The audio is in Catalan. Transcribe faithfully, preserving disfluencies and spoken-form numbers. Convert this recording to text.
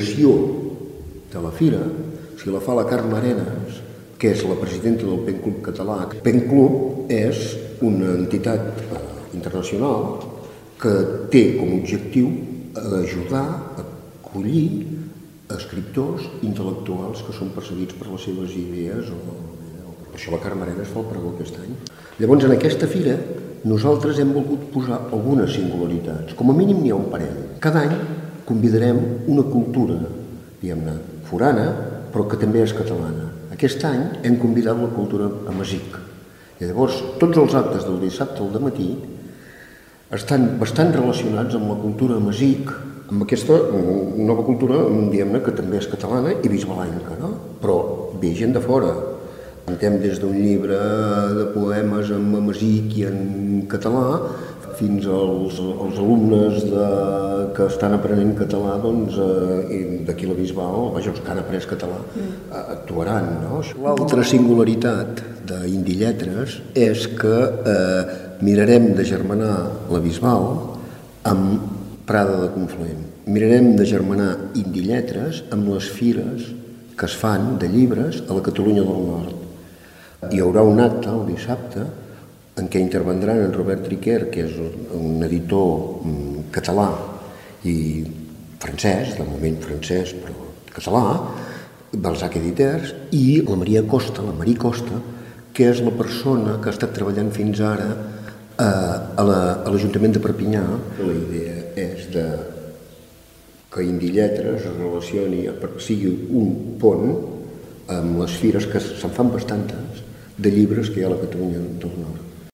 inauguració de la fira, o sigui, la fa la Carme Arenas, que és la presidenta del Pen Club català. Pen Club és una entitat internacional que té com a objectiu ajudar a acollir escriptors intel·lectuals que són perseguits per les seves idees. Per això la Carme Arenas fa el pregó aquest any. Llavors, en aquesta fira, nosaltres hem volgut posar algunes singularitats. Com a mínim n'hi ha un parell. Cada any convidarem una cultura, diguem-ne, forana, però que també és catalana. Aquest any hem convidat la cultura amazic. I llavors, tots els actes del dissabte al dematí estan bastant relacionats amb la cultura amazic, amb aquesta nova cultura, diguem-ne, que també és catalana i bisbalenca, no? Però ve gent de fora. Anem des d'un llibre de poemes en amazic i en català fins als, als alumnes de, que estan aprenent català, doncs, eh, d'aquí la Bisbal, vaja, els que han après català, eh, actuaran, no? L'altra singularitat d'Indi Lletres és que eh, mirarem de germanar la Bisbal amb Prada de Conflent. Mirarem de germanar Indi Lletres amb les fires que es fan de llibres a la Catalunya del Nord. Hi haurà un acte el dissabte en què intervendran en Robert Riquer, que és un editor català i francès, de moment francès però català, Balzac Editors, i la Maria Costa, la Maria Costa, que és la persona que ha estat treballant fins ara a l'Ajuntament de Perpinyà. La idea és de que Indi Lletres es relacioni, sigui un pont amb les fires, que se'n fan bastantes, de llibres que hi ha a la Catalunya del Nord.